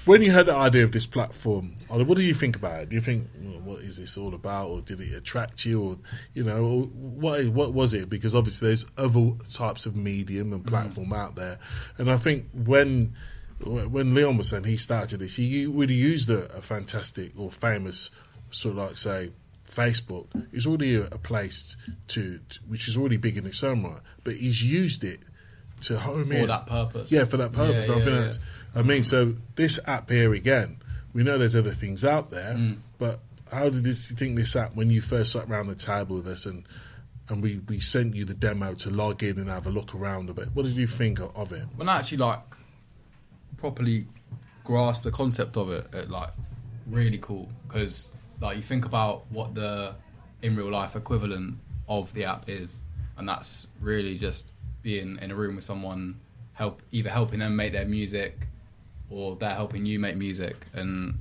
when you had the idea of this platform, what do you think about it? Do you think, what is this all about, or did it attract you, or or what was it? Because obviously there's other types of medium and platform out there, and I think when Leon was saying he started this, he really used a fantastic or famous sort of like say Facebook. It's already a place which is already big in its own right, but he's used it to home in for that purpose. Yeah, for that purpose. I mean, so this app here again, we know there's other things out there, but how did you think this app, when you first sat around the table with us and we sent you the demo to log in and have a look around a bit, what did you think of it? When I actually properly grasped the concept of it, really cool, because you think about what the in real life equivalent of the app is, and that's really just being in a room with someone, either helping them make their music or they're helping you make music, and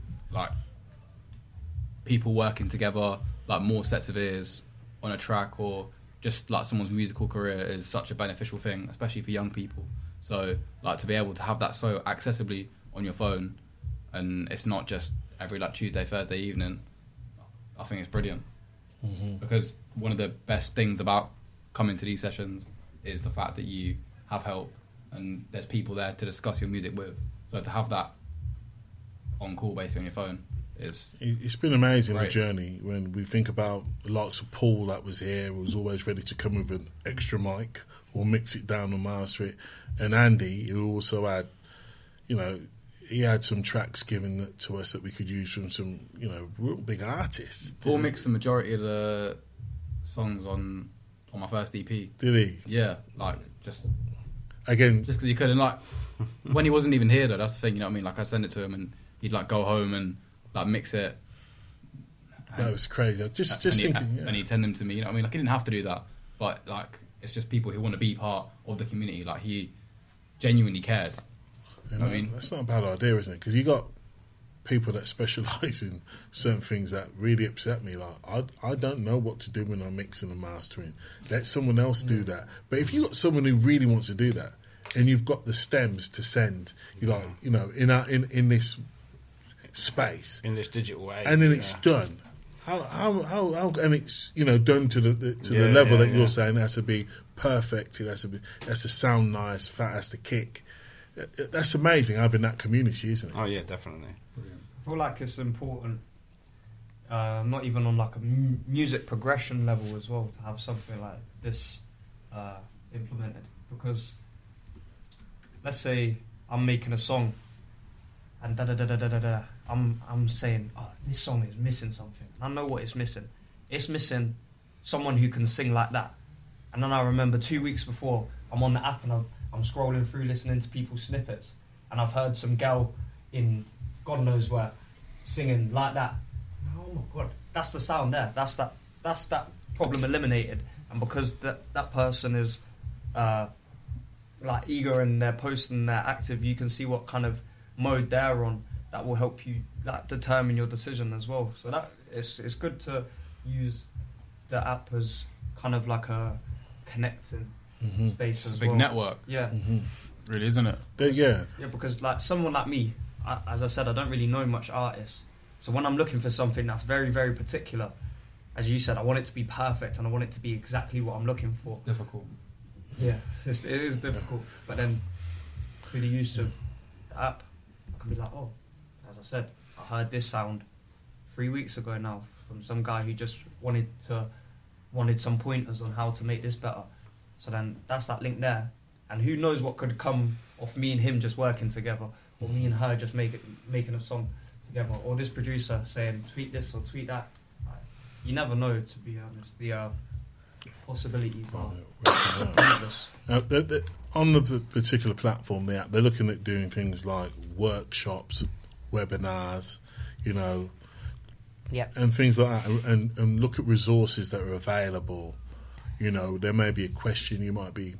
people working together, more sets of ears on a track, or just someone's musical career is such a beneficial thing, especially for young people. So to be able to have that so accessibly on your phone, and it's not just every Tuesday, Thursday evening, I think it's brilliant. Because one of the best things about coming to these sessions is the fact that you have help and there's people there to discuss your music with. So to have that on call basically on your phone is... It's been amazing, great. The journey. When we think about the likes of Paul that was here, who was always ready to come with an extra mic or mix it down or master it. And Andy, who also had, he had some tracks given to us that we could use from some, real big artists. Paul mixed the majority of the songs on my first EP. Did he? Yeah, just because he couldn't, when he wasn't even here though, that's the thing, you know what I mean? I send it to him and he'd go home and mix it. That was crazy. Just thinking, and he'd send them to me, you know what I mean? He didn't have to do that, but it's just people who want to be part of the community. He genuinely cared. You know what I mean? That's not a bad idea, isn't it? Because you got people that specialise in certain things that really upset me. I don't know what to do when I'm mixing and mastering. Let someone else do that. But if you got someone who really wants to do that, and you've got the stems to send, in this space, in this digital age, and then it's done. How and it's done to the level that you're saying. It has to be perfect. It has to sound nice. Fat has to kick. That's amazing having that community, isn't it? Oh yeah, definitely. I feel like it's important, not even on a music progression level as well, to have something like this implemented. Because let's say I'm making a song and I'm saying, this song is missing something. I know what it's missing. It's missing someone who can sing like that. And then I remember 2 weeks before, I'm on the app and I'm scrolling through listening to people's snippets, and I've heard some gal in God knows where singing like that. Oh my God, that's the sound there. That's that problem eliminated. And because that person is eager and they're posting, they're active, you can see what kind of mode they're on. That will help you determine your decision as well. So that it's good to use the app as kind of a connecting space as well. It's a big network. Yeah. Really, isn't it? Yeah, because someone like me, as I said, I don't really know much artists. So when I'm looking for something that's very, very particular, as you said, I want it to be perfect and I want it to be exactly what I'm looking for. It's difficult. Yeah, it is difficult. But then through the use of the app, I can be as I said, I heard this sound 3 weeks ago now from some guy who just wanted some pointers on how to make this better. So then that's that link there. And who knows what could come off me and him just working together, or me and her just making a song together, or this producer saying tweet this or tweet that. You never know, to be honest. The possibilities are endless. On the particular platform, the app, they're looking at doing things like workshops, webinars, and things like that, and look at resources that are available. There may be a question you might be,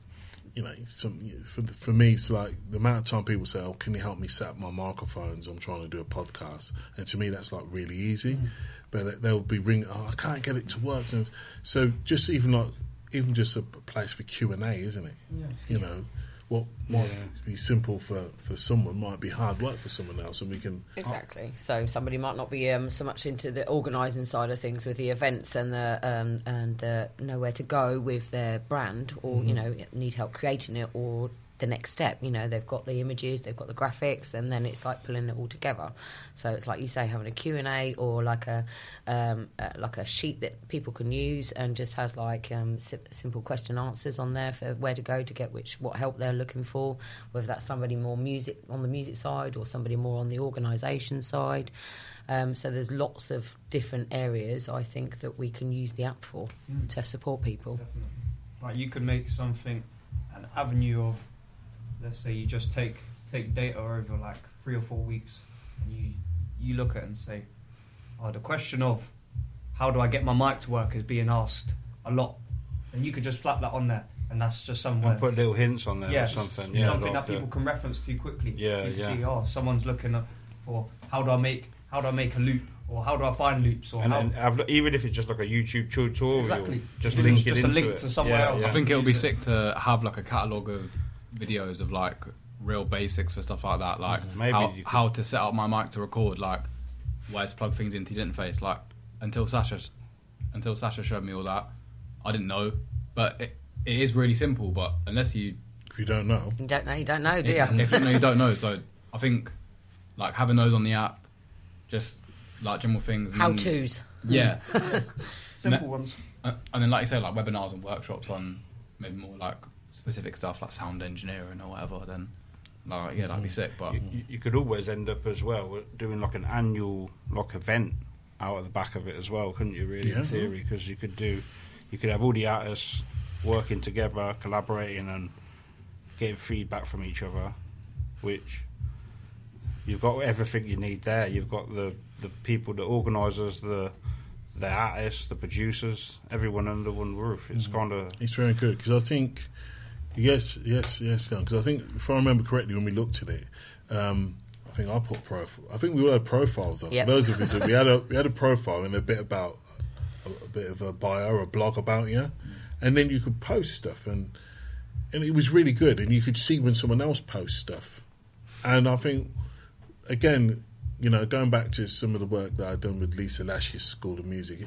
for me, it's like the amount of time people say, can you help me set up my microphones? I'm trying to do a podcast. And to me, that's really easy. But they'll be ringing, I can't get it to work. So just even just a place for Q&A, isn't it? Yeah. what might be simple for someone might be hard work for someone else, and we can Exactly. So somebody might not be so much into the organising side of things with the events and the nowhere to go with their brand, or need help creating it, or the next step. They've got the images, they've got the graphics, and then it's like pulling it all together. So it's like you say, having a Q&A or like a sheet that people can use, and just has like simple question answers on there for where to go to get what help they're looking for, whether that's somebody more music on the music side or somebody more on the organisation side. So there's lots of different areas I think that we can use the app for to support people. Definitely. Like you could make something an avenue of, let's say you just take data over like 3 or 4 weeks, and you look at it and say, the question of how do I get my mic to work is being asked a lot, and you could just slap that on there, and that's just somewhere. And put little hints on there or something. Yeah, something that people can reference to quickly. Yeah, you see, someone's looking for how do I make a loop, or how do I find loops, or even if it's just like a YouTube tutorial, exactly. just link it just into a link it. to somewhere else. I think it would be sick to have like a catalogue of videos of like real basics for stuff like that, like how to set up my mic to record, like where to plug things into the interface. Like until Sasha showed me all that, I didn't know, but it is really simple. But unless you don't know, you don't know, do you? If you don't know, so I think like having those on the app, just like general things, how to's, simple ones, and then like you say, like webinars and workshops on maybe more like specific stuff like sound engineering or whatever, then that'd be sick. But you could always end up as well doing like an annual event out of the back of it as well, couldn't you? Really, in theory, because you could have all the artists working together, collaborating and getting feedback from each other, which you've got everything you need there. You've got the people, the organisers, the artists, the producers, everyone under one roof. It's it's very good, because I think yes, because I think if I remember correctly when we looked at it, I think I put profile. I think we all had profiles on. Yep. For those of us, we had a profile and a bit of a bio or a blog about you, and then you could post stuff, and it was really good, and you could see when someone else posts stuff, and I think again, going back to some of the work that I've done with Lisa Lash's School of Music,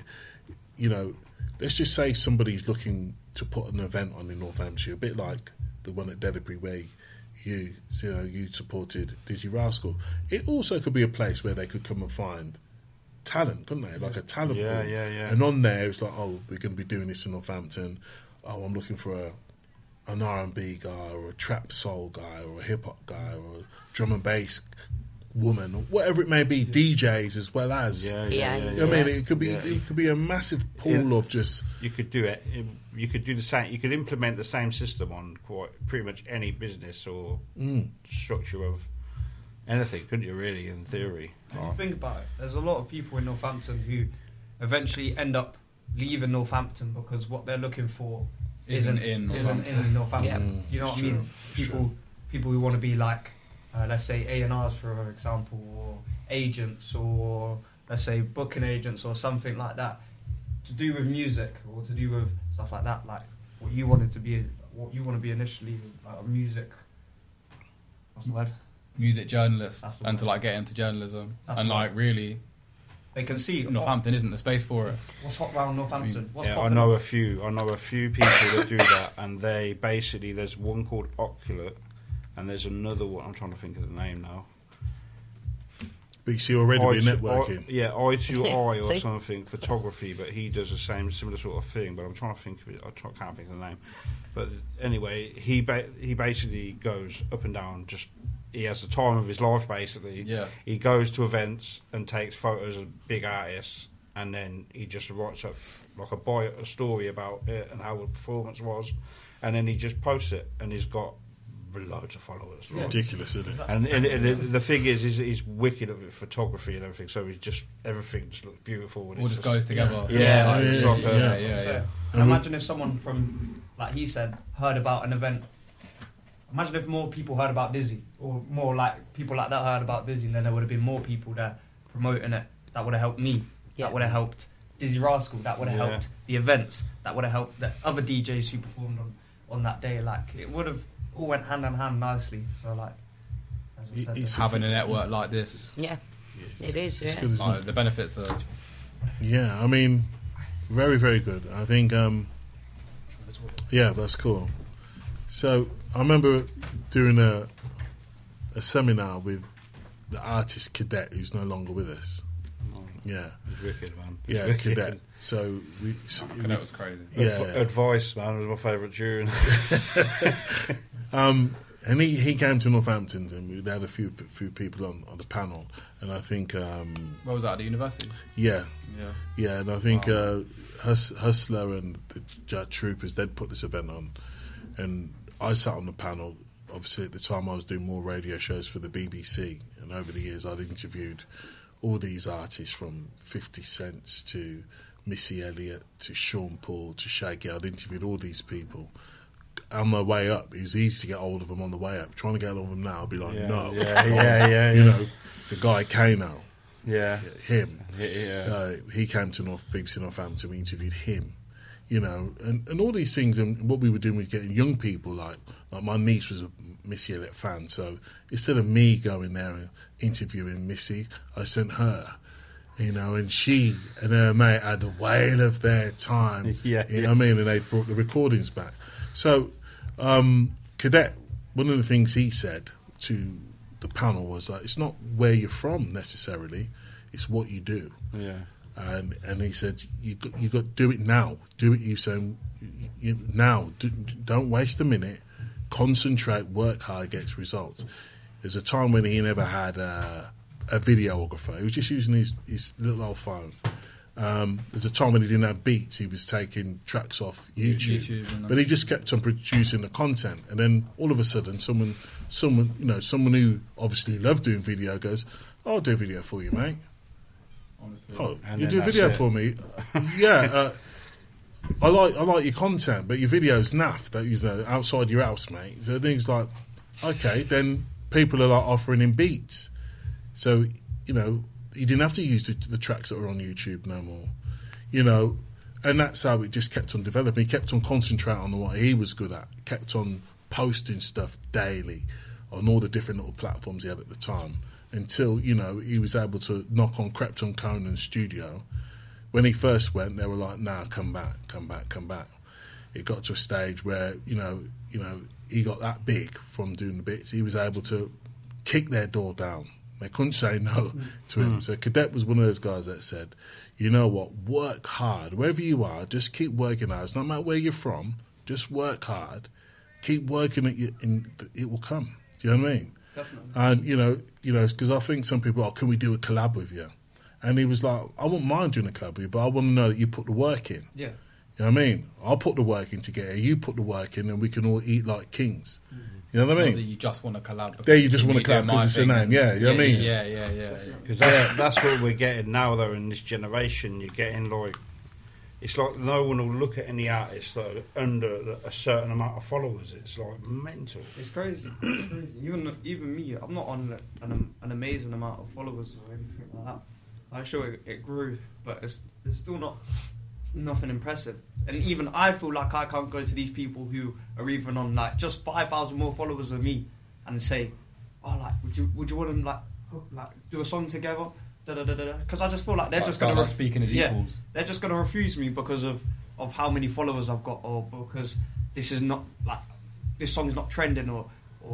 let's just say somebody's looking to put an event on in Northamptonshire, a bit like the one at Dedderbury where you supported Dizzy Rascal. It also could be a place where they could come and find talent, couldn't they? Like a talent pool. Yeah. And on there, it's like, we're going to be doing this in Northampton. I'm looking for an R&B guy, or a trap soul guy, or a hip hop guy, or a drum and bass woman, or whatever it may be, DJs as well as. Yeah. I mean, it could be a massive pool of just. You could do it. You could do the same. You could implement the same system on pretty much any business or structure of anything, couldn't you? Really, in theory. If you think about it, there's a lot of people in Northampton who eventually end up leaving Northampton because what they're looking for isn't in Northampton. Yeah. You know what I mean? People who want to be like, let's say A&Rs for example, or agents, or let's say booking agents or something like that, to do with music or to do with stuff like that, like what you want to be initially, like a music. What's the word? Music journalist, and word. to get into journalism, That's and right. really, they can see Northampton isn't the space for it. What's hot around Northampton. What's I popping? know a few people that do that, and they basically, there's one called Oculate, and there's another one. I'm trying to think of the name now. But you see already with networking. I2I or See? something, photography, but he does the similar sort of thing, but I'm trying to think of it, can't think of the name. But anyway, he basically goes up and down, he has the time of his life, basically. Yeah. He goes to events and takes photos of big artists, and then he just writes up like a story about it and how the performance was, and then he just posts it, and he's got loads of followers. Yeah. Ridiculous, isn't it? And the thing is he's wicked at photography and everything, so everything just looks beautiful. And All just goes together. Yeah. Yeah. And imagine if someone from, like he said, heard about an event. Imagine if more people heard about Dizzy, or more like people like that heard about Dizzy, and then there would have been more people there promoting it. That would have helped me. Yeah. That would have helped Dizzy Rascal. That would have helped the events. That would have helped the other DJs who performed on that day. Like it would have all went hand in hand nicely. So like, as I said, It's Having a network like this, Yeah, it is. It's Yeah. good, isn't it? the benefits are. Yeah, I mean, very, very good. I think, yeah, that's cool. So I remember doing a seminar with the artist Cadet, who's no longer with us. Yeah, He's wicked, man. He's yeah, wicked. Cadet. So That was crazy. Yeah. Advice, man, was my favourite tune. and he came to Northampton, and we had a few people on the panel, and I think What was that at the university? yeah, Yeah. and I think Hustler and the Jet Troopers, they'd put this event on, and I sat on the panel. Obviously, at the time, I was doing more radio shows for the BBC, and over the years, I'd interviewed all these artists from 50 Cent to Missy Elliott to Sean Paul to Shaggy. I'd interviewed all these people. On my way up, it was easy to get hold of them on the way up. Trying to get hold of them now, I'd be like, no. Yeah. You know, the guy Kano, Yeah. him. Yeah. He came to BBC Northampton. We interviewed him, you know, and all these things. And what we were doing was getting young people, like my niece was a Missy Elliott fan, so instead of me going there and interviewing Missy, I sent her, you know, and she and her mate had a whale of their time. Yeah, You know what I mean? And they brought the recordings back. So, Cadet, one of the things he said to the panel was like, it's not where you're from necessarily, it's what you do. Yeah. And he said, you got to do it now. Do it, now. Don't waste a minute. Concentrate, work hard, gets results. There's a time when he never had a videographer. He was just using his little old phone. There's a time when he didn't have beats. He was taking tracks off YouTube but he just kept on producing the content. And then all of a sudden, someone who obviously loved doing video goes, "Oh, I'll do a video for you, mate." Honestly. Oh, And you then do a that's video it. for me? Yeah. I like your content, but your video's naff. That is outside your house, mate. So things like, okay, then people are like offering him beats. So you know, he didn't have to use the tracks that are on YouTube no more. You know, and that's how it just kept on developing. He kept on concentrating on what he was good at. Kept on posting stuff daily on all the different little platforms he had at the time. Until, you know, he was able to knock on Crepton Conan's studio. When he first went, they were like, "Nah, come back." It got to a stage where, you know, he got that big from doing the bits. He was able to kick their door down. They couldn't say no to him. So Cadet was one of those guys that said, "You know what? Work hard. Wherever you are, just keep working hard. It's not matter where you're from. Just work hard. Keep working at you, and it will come." Do you know what I mean? Definitely. And you know, because I think some people, can we do a collab with you? And he was like, I wouldn't mind doing a collab with you, but I want to know that you put the work in. Yeah. You know what I mean? I'll put the work in to get here. You put the work in, and we can all eat like kings. You know what I Not mean? that you just want to collab. There, you just want to doing collab my because it's a thing. name. Yeah, you know what I mean? Yeah. Because that's what we're getting now, though, in this generation. You're getting, like, it's like no one will look at any artist that are under a certain amount of followers. It's, like, mental. It's crazy. It's crazy. Even me, I'm not on an amazing amount of followers or anything like that. I'm sure it grew, but it's still nothing impressive. And even I feel like I can't go to these people who are even on like just 5,000 more followers than me and say, "Oh, like would you want to like do a song together?" Because I just feel like they're just gonna speaking as equals. they're just gonna refuse me because of how many followers I've got, or because this is not like this song's not trending, or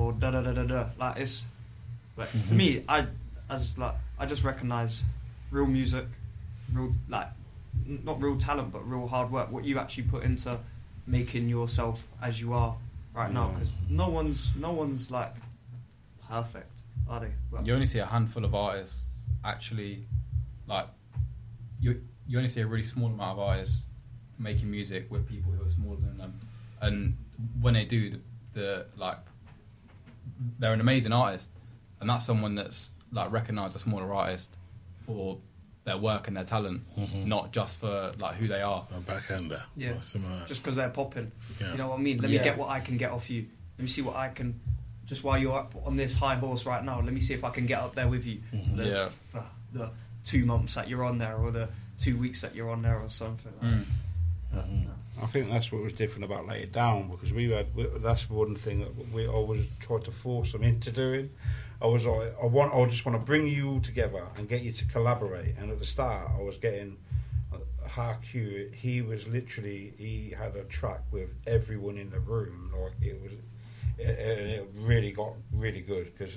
like it's. But to me, I just recognise real music, real like not real talent, but real hard work. What you actually put into making yourself as you are right now, because no one's like perfect, are they? Well, You only see a handful of artists actually, like you only see a really small amount of artists making music with people who are smaller than them, and when they do, the like they're an amazing artist, and that's someone that's like recognised a smaller artist for their work and their talent, not just for like who they are. A backhander. Yeah. Or something like that. just because they're popping, Yeah. you know what I mean? Let me Yeah. get what I can get off you. Let me see what I can. Just while you're up on this high horse right now, let me see if I can get up there with you. For the 2 months that you're on there, or the 2 weeks that you're on there, or something. Like that. I think that's what was different about Lay It Down, because that's one thing that we always tried to force them into doing. I was like, I just want to bring you all together and get you to collaborate. And at the start, I was getting Harq. He had a track with everyone in the room. Like it really got really good, because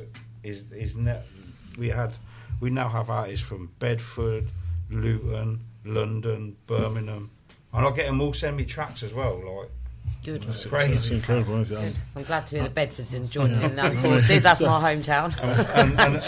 we now have artists from Bedford, Luton, London, Birmingham. And I get them all send me tracks as well. Like, Good. That's crazy. That's incredible, isn't it? Good. I'm glad to hear the Bedfords and joining in that forces. That's my hometown. and